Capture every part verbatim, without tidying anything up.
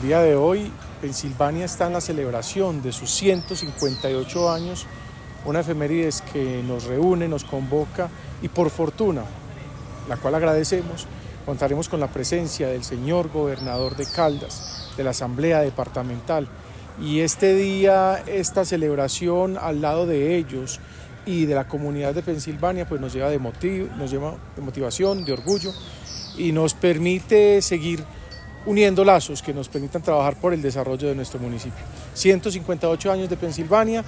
el día de hoy, Pensilvania está en la celebración de sus ciento cincuenta y ocho años, una efemérides que nos reúne, nos convoca y por fortuna, la cual agradecemos, contaremos con la presencia del señor gobernador de Caldas, de la Asamblea Departamental. Y este día, esta celebración al lado de ellos y de la comunidad de Pensilvania, pues nos lleva de, motiv- nos lleva de motivación, de orgullo y nos permite seguir uniendo lazos que nos permitan trabajar por el desarrollo de nuestro municipio. ciento cincuenta y ocho años de Pensilvania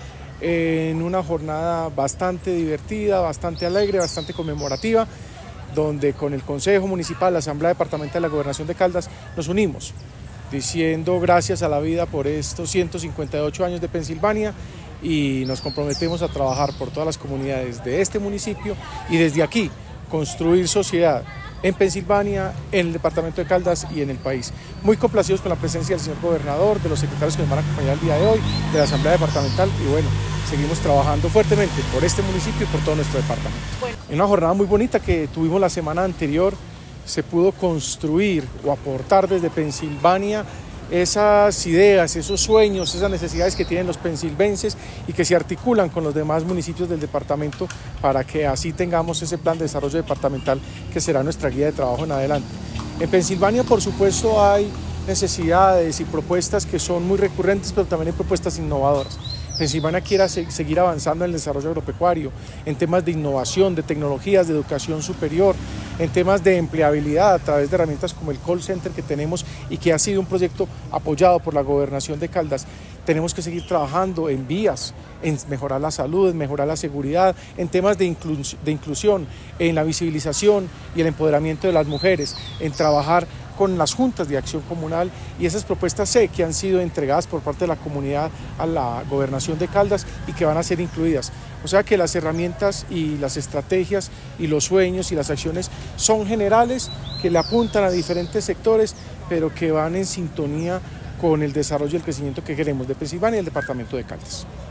en una jornada bastante divertida, bastante alegre, bastante conmemorativa, donde con el Consejo Municipal, la Asamblea Departamental y la Gobernación de Caldas nos unimos, diciendo gracias a la vida por estos ciento cincuenta y ocho años de Pensilvania y nos comprometemos a trabajar por todas las comunidades de este municipio y desde aquí construir sociedad en Pensilvania, en el departamento de Caldas y en el país. Muy complacidos con la presencia del señor gobernador, de los secretarios que nos van a acompañar el día de hoy, de la Asamblea Departamental y bueno, seguimos trabajando fuertemente por este municipio y por todo nuestro departamento. Bueno. En una jornada muy bonita que tuvimos la semana anterior, se pudo construir o aportar desde Pensilvania esas ideas, esos sueños, esas necesidades que tienen los pensilvenses y que se articulan con los demás municipios del departamento para que así tengamos ese plan de desarrollo departamental que será nuestra guía de trabajo en adelante. En Pensilvania, por supuesto, hay necesidades y propuestas que son muy recurrentes, pero también hay propuestas innovadoras. Pensilvania quiere seguir avanzando en el desarrollo agropecuario, en temas de innovación, de tecnologías, de educación superior, en temas de empleabilidad a través de herramientas como el call center que tenemos y que ha sido un proyecto apoyado por la Gobernación de Caldas. Tenemos que seguir trabajando en vías, en mejorar la salud, en mejorar la seguridad, en temas de, inclus- de inclusión, en la visibilización y el empoderamiento de las mujeres, en trabajar con las juntas de acción comunal y esas propuestas sé que han sido entregadas por parte de la comunidad a la Gobernación de Caldas y que van a ser incluidas. O sea que las herramientas y las estrategias y los sueños y las acciones son generales que le apuntan a diferentes sectores, pero que van en sintonía con el desarrollo y el crecimiento que queremos de Pensilvania y el departamento de Caldas.